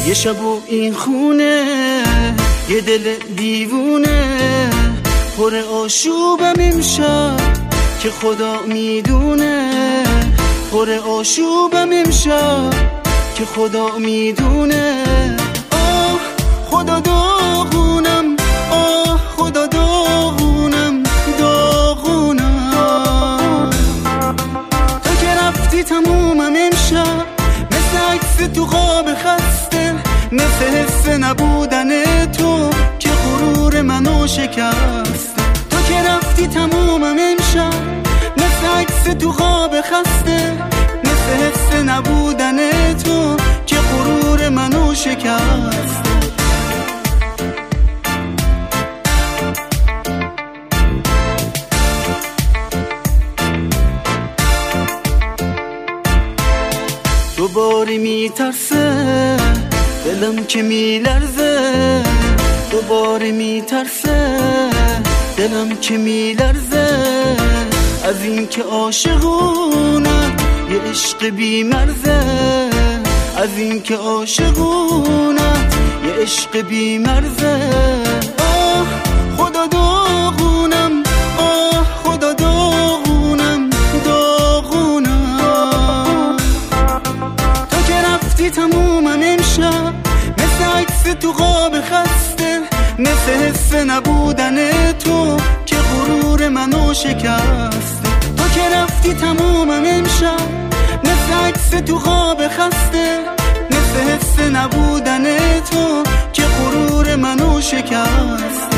یه شب و این خونه یه دل دیوونه پر آشوبم امشب که خدا میدونه، پر آشوبم امشب که خدا میدونه. آه خدا داغونم، آه خدا داغونم، داغونم. تو که رفتی تمومم امشب مثل عکس تو خواب خسته، مثل حس نبودن تو که غرور منو شکست. تو که رفتی تمومم امشب مثل عکس تو خواب خسته، مثل حس نبودن تو که غرور منو شکست. دوباره میترسه دلم که میلرزه، دوباره میترسه دلم که میلرزه از این که عاشقونت یه عشق بیمرزه، از این که عاشقونت یه عشق بیمرزه. آه خدا داغونم، آه خدا داغونم، داغونم. تو که رفتی تمومم امشب مثل عکس تو خواب خسته، مثل حس نبودن تو که غرور منو شکست. تو که رفتی تمومم امشب مثل عکس تو خواب خسته، مثل حس نبودن تو که غرور منو شکست.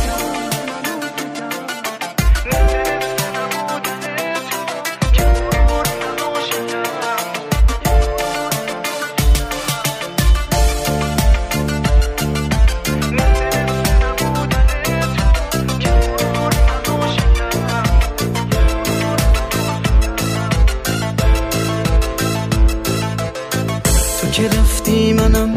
که رفتی منم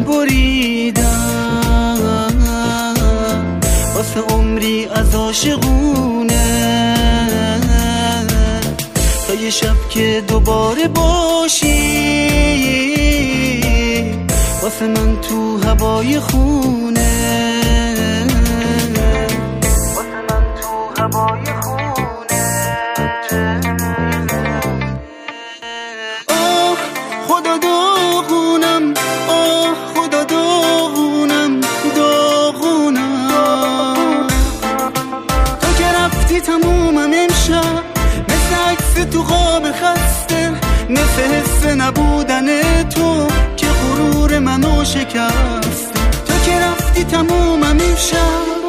بریدم واسه عمری از عاشقونه، تا یه شب که دوباره باشی واسه من تو هوای خونه، واسه من تو هوای خونه. آه خدا داغونم، آه خدا داغونم، داغونم. تو که رفتی تمومم امشب مثل عکس تو خواب خسته، مثل حس نبودن تو که غرور منو شکست. تو که رفتی تمومم امشب